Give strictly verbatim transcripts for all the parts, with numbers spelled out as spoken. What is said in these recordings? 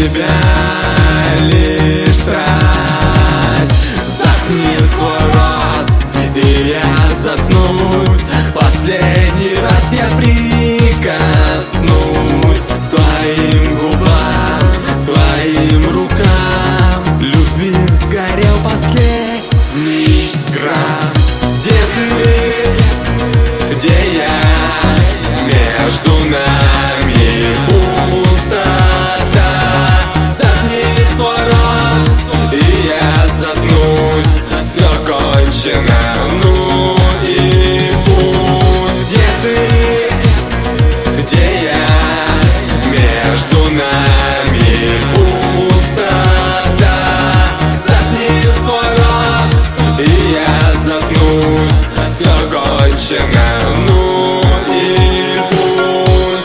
тебя лишь страсть. Заткни свой рот, и я заткнусь. Последний раз я прикоснусь к твоим губам, твоим рукам. Любви сгорел последний грамм. Где ты, где я? Между нами пустота. Заткни свой рот, и я заткнусь. Все кончено, ну и пусть. Где ты, где я? Между нами пустота. Заткни свой рот, и я заткнусь. Все кончено, ну и пусть.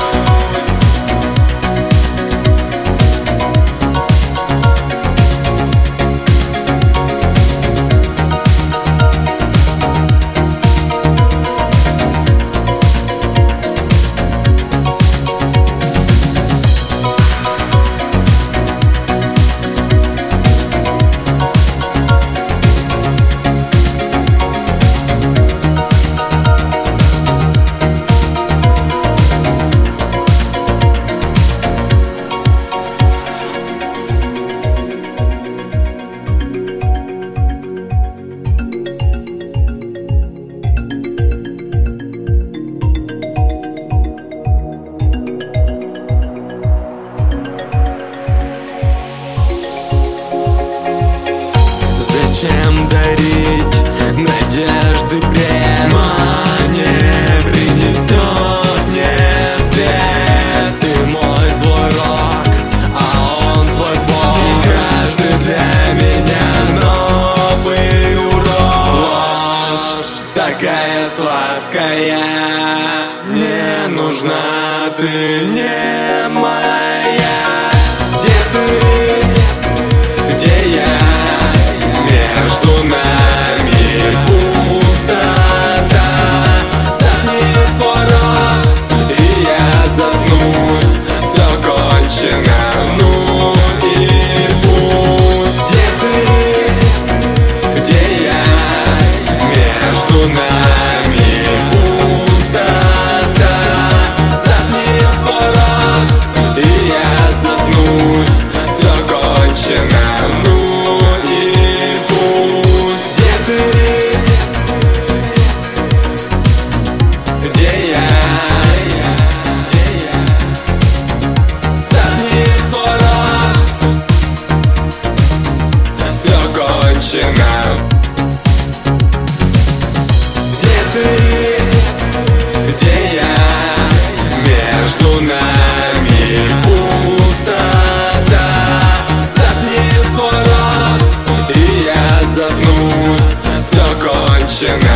Зачем дарить надежды бред? Тьма не принесет мне свет. Ты мой злой рок, а он твой бог. И каждый для меня новый урок. Ложь такая сладкая, не нужна, ты не моя. Где ты, где я? Между нами пустота. Заткни свой рот, и я заткнусь. Все кончено, ну и пусть. Где ты, где я? Между нами пустота. Заткни свой рот, и я заткнусь. Все кончено, ну и пусть. Где ты, где я? Заткни свой рот. Все кончено. Где ты, где я? Между нами пустота. Заткни свой рот, и я заткнусь. Все кончено.